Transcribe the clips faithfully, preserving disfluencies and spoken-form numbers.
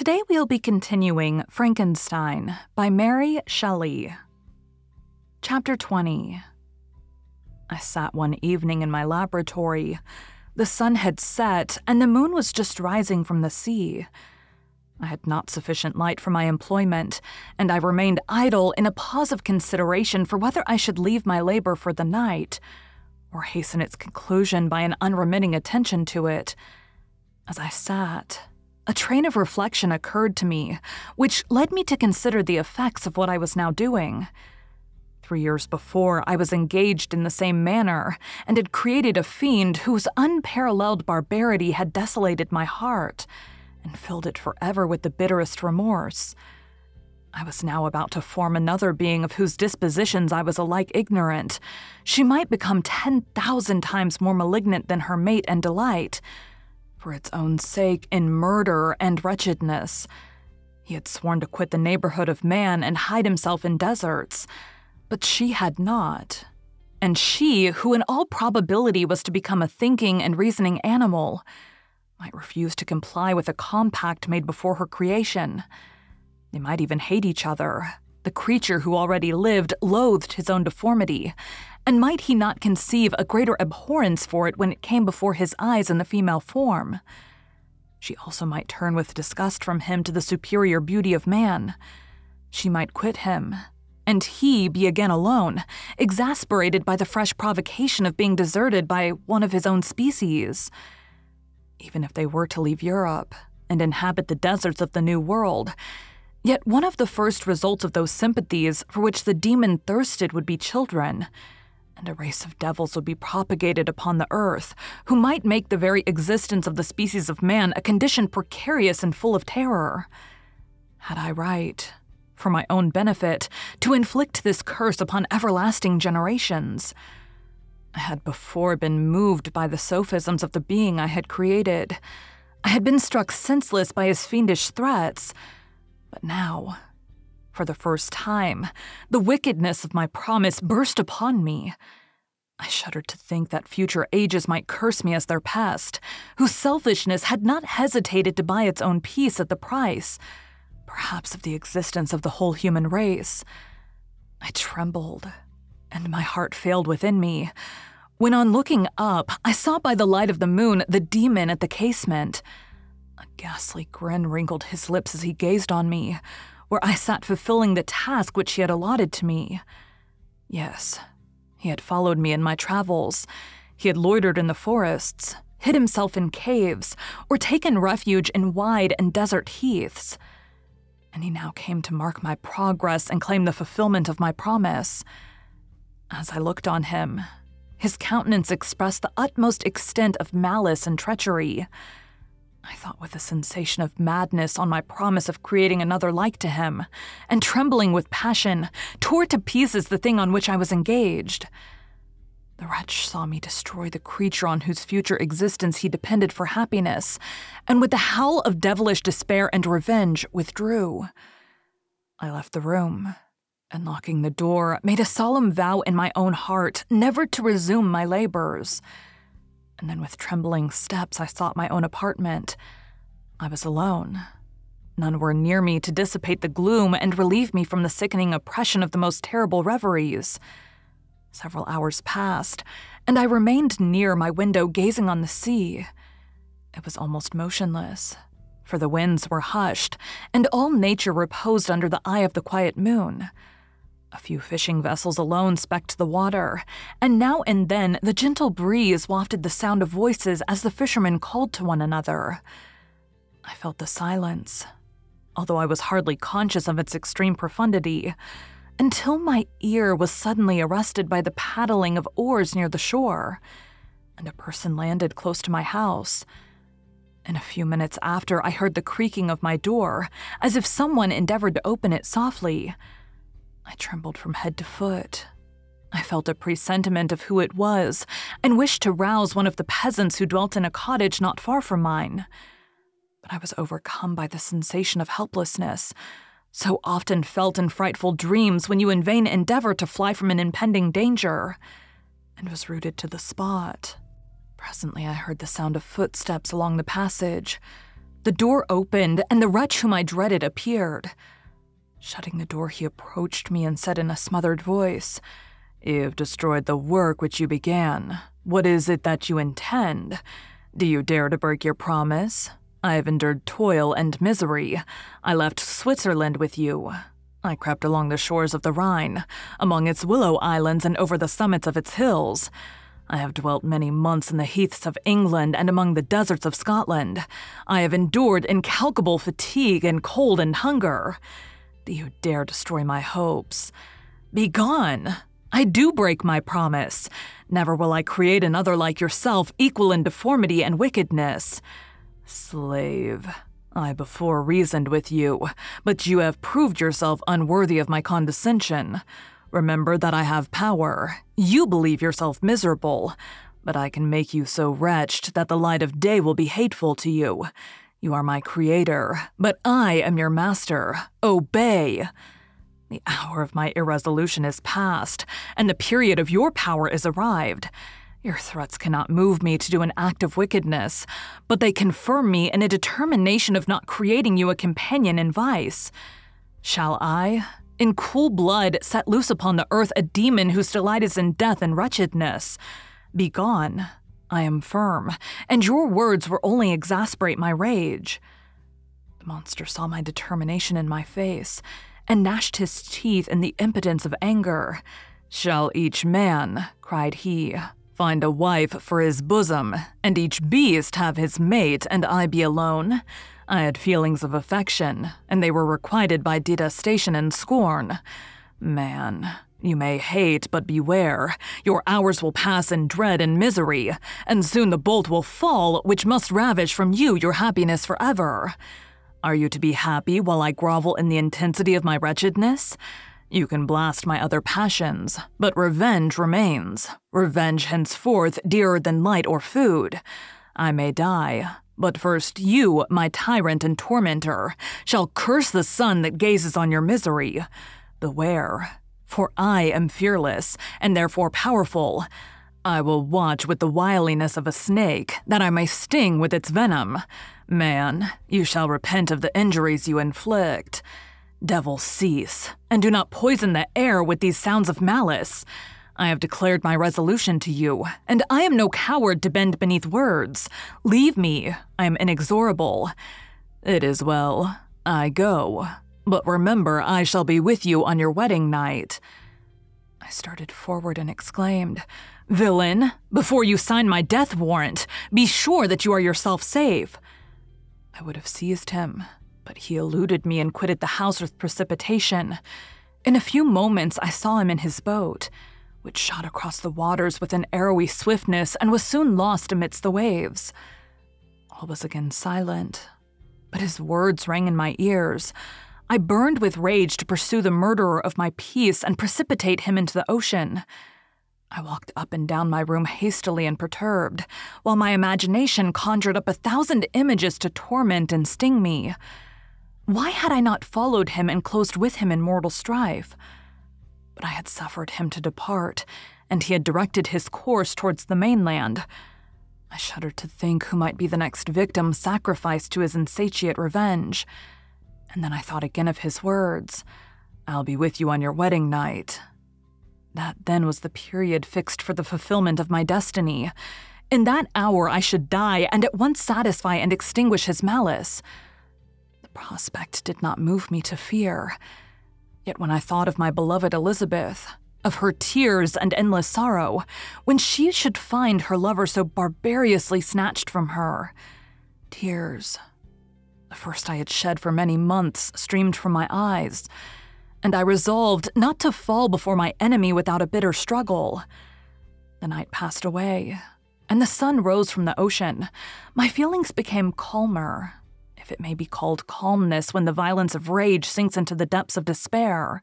Today we'll be continuing Frankenstein by Mary Shelley. Chapter twenty. I sat one evening in my laboratory. The sun had set, and the moon was just rising from the sea. I had not sufficient light for my employment, and I remained idle in a pause of consideration for whether I should leave my labor for the night, or hasten its conclusion by an unremitting attention to it. As I sat, a train of reflection occurred to me, which led me to consider the effects of what I was now doing. Three years before, I was engaged in the same manner, and had created a fiend whose unparalleled barbarity had desolated my heart, and filled it forever with the bitterest remorse. I was now about to form another being of whose dispositions I was alike ignorant. She might become ten thousand times more malignant than her mate and delight, for its own sake in murder and wretchedness. He had sworn to quit the neighborhood of man and hide himself in deserts, but she had not. And she, who in all probability was to become a thinking and reasoning animal, might refuse to comply with a compact made before her creation. They might even hate each other. The creature who already lived loathed his own deformity, and might he not conceive a greater abhorrence for it when it came before his eyes in the female form? She also might turn with disgust from him to the superior beauty of man. She might quit him, and he be again alone, exasperated by the fresh provocation of being deserted by one of his own species. Even if they were to leave Europe and inhabit the deserts of the New World, yet one of the first results of those sympathies for which the demon thirsted would be children, and a race of devils would be propagated upon the earth, who might make the very existence of the species of man a condition precarious and full of terror. Had I right, for my own benefit, to inflict this curse upon everlasting generations? I had before been moved by the sophisms of the being I had created. I had been struck senseless by his fiendish threats. But now, for the first time, the wickedness of my promise burst upon me. I shuddered to think that future ages might curse me as their pest, whose selfishness had not hesitated to buy its own peace at the price, perhaps of the existence of the whole human race. I trembled, and my heart failed within me, when on looking up, I saw by the light of the moon the demon at the casement. A ghastly grin wrinkled his lips as he gazed on me, where I sat fulfilling the task which he had allotted to me. Yes, he had followed me in my travels. He had loitered in the forests, hid himself in caves, or taken refuge in wide and desert heaths. And he now came to mark my progress and claim the fulfillment of my promise. As I looked on him, his countenance expressed the utmost extent of malice and treachery. I thought with a sensation of madness on my promise of creating another like to him, and trembling with passion, tore to pieces the thing on which I was engaged. The wretch saw me destroy the creature on whose future existence he depended for happiness, and with the howl of devilish despair and revenge withdrew. I left the room, and locking the door, made a solemn vow in my own heart never to resume my labors. And then with trembling steps I sought my own apartment. I was alone. None were near me to dissipate the gloom and relieve me from the sickening oppression of the most terrible reveries. Several hours passed, and I remained near my window gazing on the sea. It was almost motionless, for the winds were hushed, and all nature reposed under the eye of the quiet moon. A few fishing vessels alone specked the water, and now and then the gentle breeze wafted the sound of voices as the fishermen called to one another. I felt the silence, although I was hardly conscious of its extreme profundity, until my ear was suddenly arrested by the paddling of oars near the shore, and a person landed close to my house. In a few minutes after, I heard the creaking of my door, as if someone endeavored to open it softly. I trembled from head to foot. I felt a presentiment of who it was, and wished to rouse one of the peasants who dwelt in a cottage not far from mine. But I was overcome by the sensation of helplessness, so often felt in frightful dreams when you in vain endeavor to fly from an impending danger, and was rooted to the spot. Presently I heard the sound of footsteps along the passage. the door opened, and the wretch whom I dreaded appeared. Shutting the door, he approached me and said in a smothered voice, "You've destroyed the work which you began. What is it that you intend? Do you dare to break your promise? I have endured toil and misery. I left Switzerland with you. I crept along the shores of the Rhine, among its willow islands and over the summits of its hills. I have dwelt many months in the heaths of England and among the deserts of Scotland. I have endured incalculable fatigue and cold and hunger. Do you dare destroy my hopes? Begone! I do break my promise. Never will I create another like yourself, equal in deformity and wickedness. Slave, I before reasoned with you, but you have proved yourself unworthy of my condescension. Remember that I have power. You believe yourself miserable, but I can make you so wretched that the light of day will be hateful to you. You are my creator, but I am your master. Obey. The hour of my irresolution is past, and the period of your power is arrived. Your threats cannot move me to do an act of wickedness, but they confirm me in a determination of not creating you a companion in vice. Shall I, in cool blood, set loose upon the earth a demon whose delight is in death and wretchedness? Begone. I am firm, and your words will only exasperate my rage. The monster saw my determination in my face, and gnashed his teeth in the impotence of anger. Shall each man, cried he, find a wife for his bosom, and each beast have his mate, and I be alone? I had feelings of affection, and they were requited by detestation and scorn. Man, you may hate, but beware. Your hours will pass in dread and misery, and soon the bolt will fall which must ravish from you your happiness forever. Are you to be happy while I grovel in the intensity of my wretchedness? You can blast my other passions, but revenge remains. Revenge henceforth dearer than light or food. I may die, but first you, my tyrant and tormentor, shall curse the sun that gazes on your misery. Beware, for I am fearless, and therefore powerful. I will watch with the wiliness of a snake, that I may sting with its venom. Man, you shall repent of the injuries you inflict. Devil, cease, and do not poison the air with these sounds of malice. I have declared my resolution to you, and I am no coward to bend beneath words. Leave me, I am inexorable. It is well, I go, but remember I shall be with you on your wedding night. I started forward and exclaimed, Villain, before you sign my death warrant, be sure that you are yourself safe. I would have seized him, but he eluded me and quitted the house with precipitation. In a few moments I saw him in his boat, which shot across the waters with an arrowy swiftness and was soon lost amidst the waves. All was again silent, but his words rang in my ears. I burned with rage to pursue the murderer of my peace and precipitate him into the ocean. I walked up and down my room hastily and perturbed, while my imagination conjured up a thousand images to torment and sting me. Why had I not followed him and closed with him in mortal strife? But I had suffered him to depart, and he had directed his course towards the mainland. I shuddered to think who might be the next victim sacrificed to his insatiate revenge. And then I thought again of his words, I'll be with you on your wedding night. That then was the period fixed for the fulfillment of my destiny. In that hour I should die and at once satisfy and extinguish his malice. The prospect did not move me to fear. Yet when I thought of my beloved Elizabeth, of her tears and endless sorrow, when she should find her lover so barbarously snatched from her, tears, the first I had shed for many months, streamed from my eyes, and I resolved not to fall before my enemy without a bitter struggle. The night passed away, and the sun rose from the ocean. My feelings became calmer, if it may be called calmness when the violence of rage sinks into the depths of despair.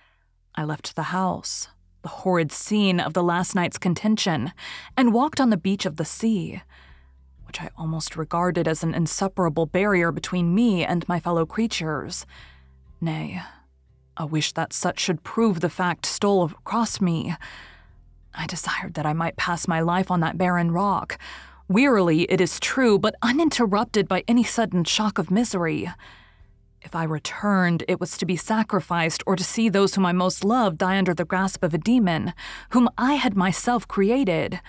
I left the house, the horrid scene of the last night's contention, and walked on the beach of the sea, which I almost regarded as an insuperable barrier between me and my fellow creatures. Nay, a wish that such should prove the fact stole across me. I desired that I might pass my life on that barren rock, wearily it is true, but uninterrupted by any sudden shock of misery. If I returned, it was to be sacrificed or to see those whom I most loved die under the grasp of a demon, whom I had myself created.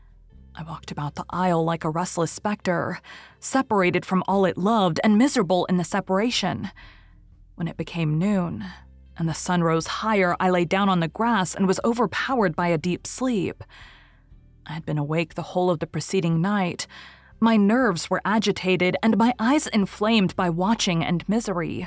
I walked about the aisle like a restless specter, separated from all it loved and miserable in the separation. When it became noon, and the sun rose higher, I lay down on the grass and was overpowered by a deep sleep. I had been awake the whole of the preceding night. My nerves were agitated and my eyes inflamed by watching and misery.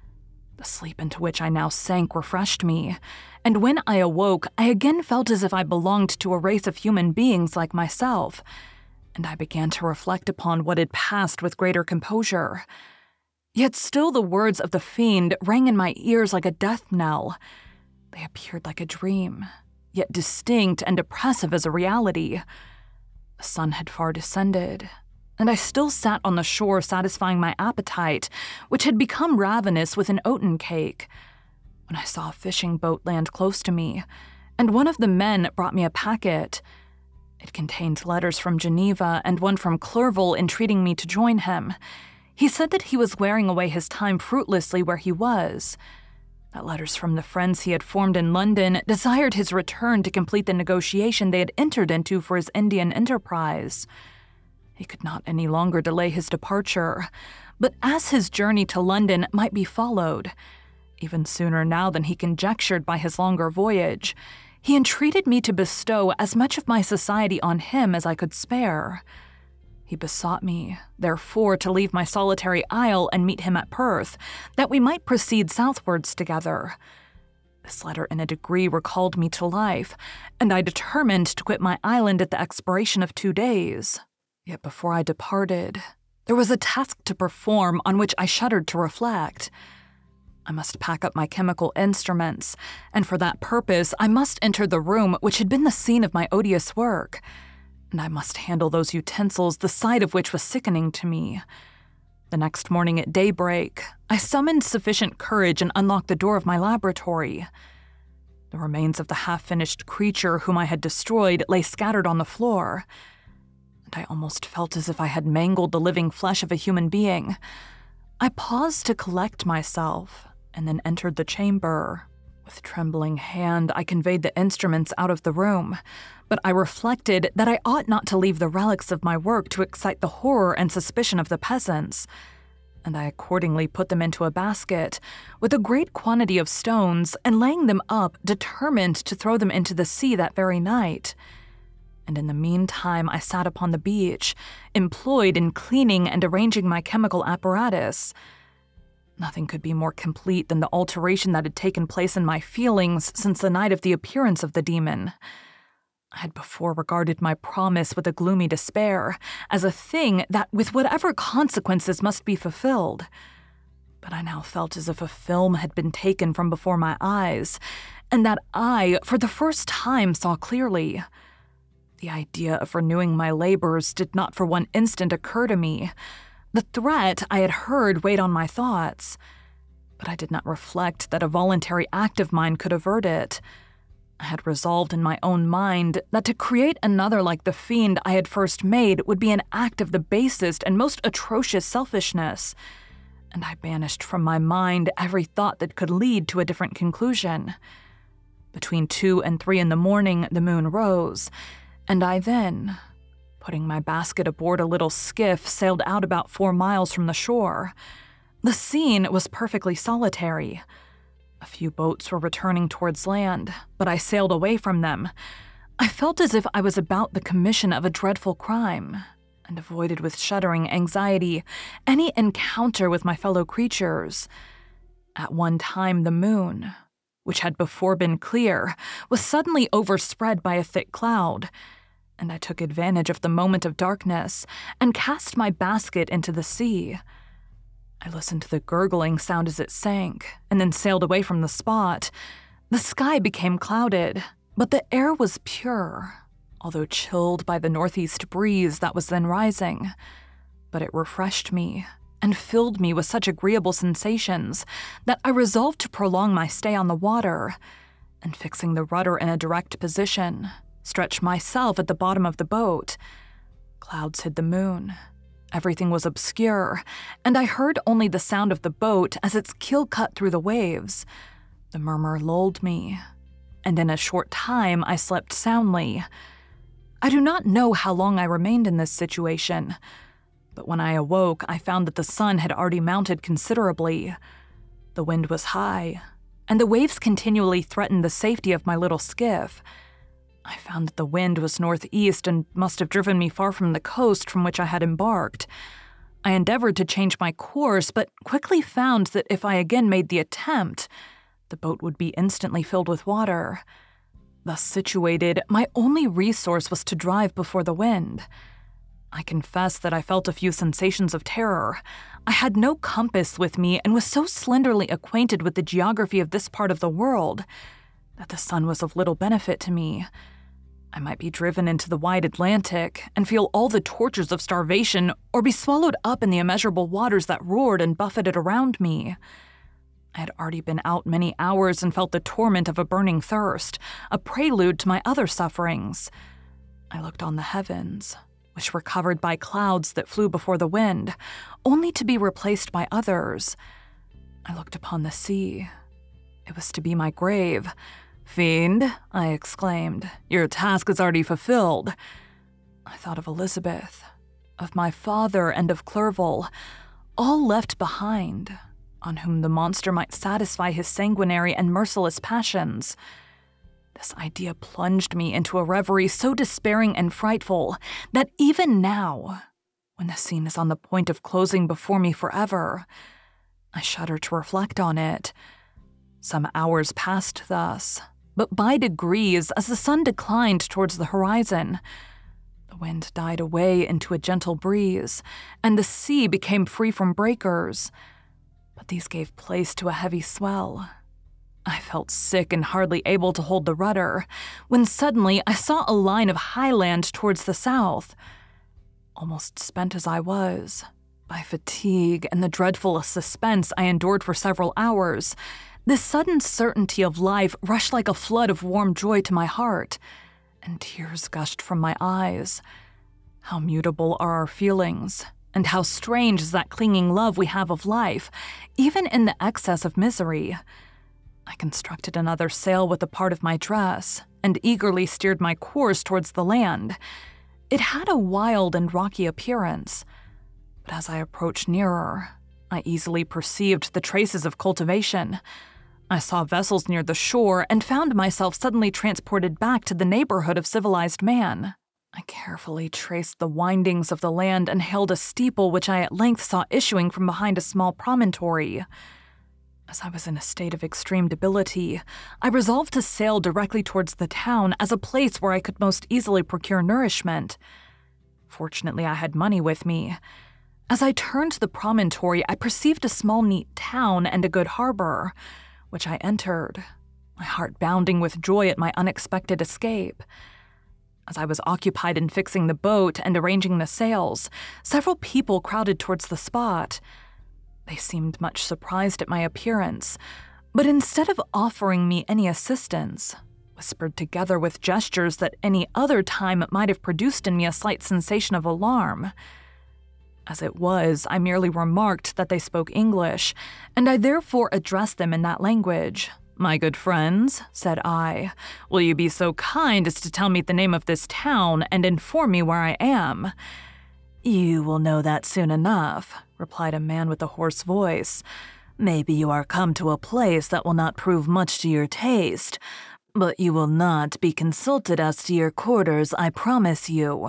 The sleep into which I now sank refreshed me, and when I awoke, I again felt as if I belonged to a race of human beings like myself, and I began to reflect upon what had passed with greater composure. Yet still the words of the fiend rang in my ears like a death knell. They appeared like a dream, yet distinct and oppressive as a reality. The sun had far descended, and I still sat on the shore satisfying my appetite, which had become ravenous with an oaten cake, when I saw a fishing boat land close to me, and one of the men brought me a packet. It contained letters from Geneva and one from Clerval entreating me to join him. He said that he was wearing away his time fruitlessly where he was, that letters from the friends he had formed in London desired his return to complete the negotiation they had entered into for his Indian enterprise. He could not any longer delay his departure, but as his journey to London might be followed, even sooner now than he conjectured by his longer voyage, he entreated me to bestow as much of my society on him as I could spare. He besought me, therefore, to leave my solitary isle and meet him at Perth, that we might proceed southwards together. This letter in a degree recalled me to life, and I determined to quit my island at the expiration of two days. Yet before I departed, there was a task to perform on which I shuddered to reflect. I must pack up my chemical instruments, and for that purpose I must enter the room which had been the scene of my odious work, and I must handle those utensils the sight of which was sickening to me. The next morning at daybreak, I summoned sufficient courage and unlocked the door of my laboratory. The remains of the half-finished creature whom I had destroyed lay scattered on the floor, and I almost felt as if I had mangled the living flesh of a human being. I paused to collect myself, and then entered the chamber. With trembling hand, I conveyed the instruments out of the room, but I reflected that I ought not to leave the relics of my work to excite the horror and suspicion of the peasants, and I accordingly put them into a basket, with a great quantity of stones, and laying them up, determined to throw them into the sea that very night. And in the meantime I sat upon the beach, employed in cleaning and arranging my chemical apparatus. Nothing could be more complete than the alteration that had taken place in my feelings since the night of the appearance of the demon. I had before regarded my promise with a gloomy despair, as a thing that, with whatever consequences, must be fulfilled. But I now felt as if a film had been taken from before my eyes, and that I, for the first time, saw clearly. The idea of renewing my labors did not for one instant occur to me. The threat I had heard weighed on my thoughts, but I did not reflect that a voluntary act of mine could avert it. I had resolved in my own mind that to create another like the fiend I had first made would be an act of the basest and most atrocious selfishness, and I banished from my mind every thought that could lead to a different conclusion. Between two and three in the morning, the moon rose, and I then, putting my basket aboard a little skiff, sailed out about four miles from the shore. The scene was perfectly solitary. A few boats were returning towards land, but I sailed away from them. I felt as if I was about the commission of a dreadful crime, and avoided with shuddering anxiety any encounter with my fellow creatures. At one time the moon, which had before been clear, was suddenly overspread by a thick cloud, and I took advantage of the moment of darkness and cast my basket into the sea. I listened to the gurgling sound as it sank, and then sailed away from the spot. The sky became clouded, but the air was pure, although chilled by the northeast breeze that was then rising. But it refreshed me and filled me with such agreeable sensations that I resolved to prolong my stay on the water, and fixing the rudder in a direct position, stretch myself at the bottom of the boat. clouds hid the moon. Everything was obscure, and I heard only the sound of the boat as its keel cut through the waves. The murmur lulled me, and in a short time I slept soundly. I do not know how long I remained in this situation, but when I awoke, I found that the sun had already mounted considerably. The wind was high, and the waves continually threatened the safety of my little skiff. I found that the wind was northeast and must have driven me far from the coast from which I had embarked. I endeavored to change my course, but quickly found that if I again made the attempt, the boat would be instantly filled with water. Thus situated, my only resource was to drive before the wind. I confess that I felt a few sensations of terror. I had no compass with me and was so slenderly acquainted with the geography of this part of the world that the sun was of little benefit to me. I might be driven into the wide Atlantic and feel all the tortures of starvation, or be swallowed up in the immeasurable waters that roared and buffeted around me. I had already been out many hours and felt the torment of a burning thirst, a prelude to my other sufferings. I looked on the heavens, which were covered by clouds that flew before the wind, only to be replaced by others. I looked upon the sea. It was to be my grave. "Fiend," I exclaimed, "your task is already fulfilled." I thought of Elizabeth, of my father, and of Clerval, all left behind, on whom the monster might satisfy his sanguinary and merciless passions. This idea plunged me into a reverie so despairing and frightful that even now, when the scene is on the point of closing before me forever, I shudder to reflect on it. Some hours passed thus, but by degrees, as the sun declined towards the horizon, the wind died away into a gentle breeze, and the sea became free from breakers. But these gave place to a heavy swell. I felt sick and hardly able to hold the rudder, when suddenly I saw a line of high land towards the south. Almost spent as I was, by fatigue and the dreadful suspense I endured for several hours, this sudden certainty of life rushed like a flood of warm joy to my heart, and tears gushed from my eyes. How mutable are our feelings, and how strange is that clinging love we have of life, even in the excess of misery. I constructed another sail with a part of my dress, and eagerly steered my course towards the land. It had a wild and rocky appearance, but as I approached nearer, I easily perceived the traces of cultivation. I saw vessels near the shore and found myself suddenly transported back to the neighborhood of civilized man. I carefully traced the windings of the land and hailed a steeple which I at length saw issuing from behind a small promontory. As I was in a state of extreme debility, I resolved to sail directly towards the town as a place where I could most easily procure nourishment. Fortunately, I had money with me. As I turned the promontory, I perceived a small, neat town and a good harbor, which I entered, my heart bounding with joy at my unexpected escape. As I was occupied in fixing the boat and arranging the sails, several people crowded towards the spot. They seemed much surprised at my appearance, but instead of offering me any assistance, whispered together with gestures that any other time might have produced in me a slight sensation of alarm. As it was, I merely remarked that they spoke English, and I therefore addressed them in that language. "My good friends," said I, "will you be so kind as to tell me the name of this town and inform me where I am?" "You will know that soon enough," replied a man with a hoarse voice. "Maybe you are come to a place that will not prove much to your taste, but you will not be consulted as to your quarters, I promise you."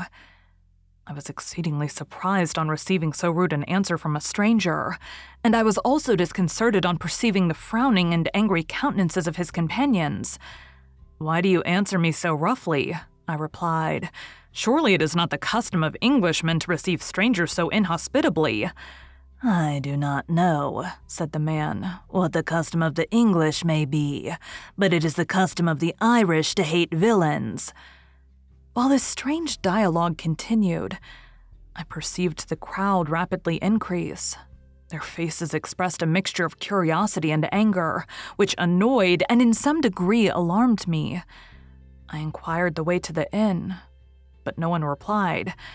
I was exceedingly surprised on receiving so rude an answer from a stranger, and I was also disconcerted on perceiving the frowning and angry countenances of his companions. "Why do you answer me so roughly?" I replied. "Surely it is not the custom of Englishmen to receive strangers so inhospitably." "I do not know," said the man, "what the custom of the English may be, but it is the custom of the Irish to hate villains." While this strange dialogue continued, I perceived the crowd rapidly increase. Their faces expressed a mixture of curiosity and anger, which annoyed and in some degree alarmed me. I inquired the way to the inn, but no one replied.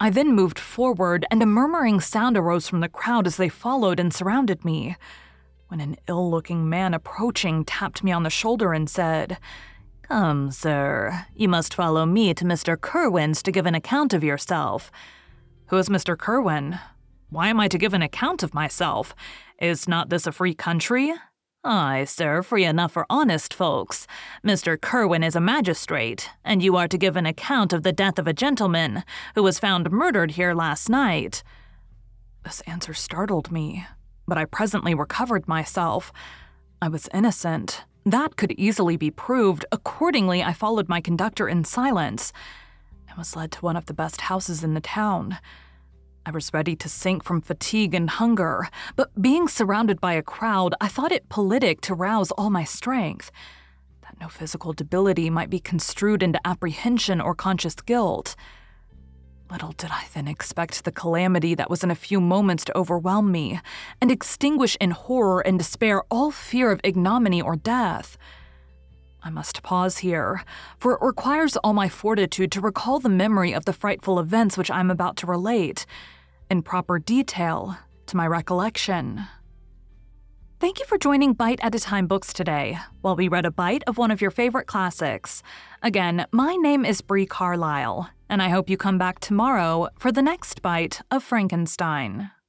I then moved forward, and a murmuring sound arose from the crowd as they followed and surrounded me, when an ill-looking man approaching tapped me on the shoulder and said, "Come, sir, you must follow me to Mister Kerwin's to give an account of yourself." "Who is Mister Kerwin? Why am I to give an account of myself? Is not this a free country?" "Aye, sir, free enough for honest folks. Mister Kerwin is a magistrate, and you are to give an account of the death of a gentleman who was found murdered here last night." This answer startled me, but I presently recovered myself. I was innocent. That could easily be proved. Accordingly, I followed my conductor in silence and was led to one of the best houses in the town. I was ready to sink from fatigue and hunger, but being surrounded by a crowd, I thought it politic to rouse all my strength, that no physical debility might be construed into apprehension or conscious guilt. Little did I then expect the calamity that was in a few moments to overwhelm me and extinguish in horror and despair all fear of ignominy or death. I must pause here, for it requires all my fortitude to recall the memory of the frightful events which I am about to relate, in proper detail, to my recollection. Thank you for joining Bite at a Time Books today, while we read a bite of one of your favorite classics. Again, my name is Bree Carlisle, and I hope you come back tomorrow for the next bite of Frankenstein.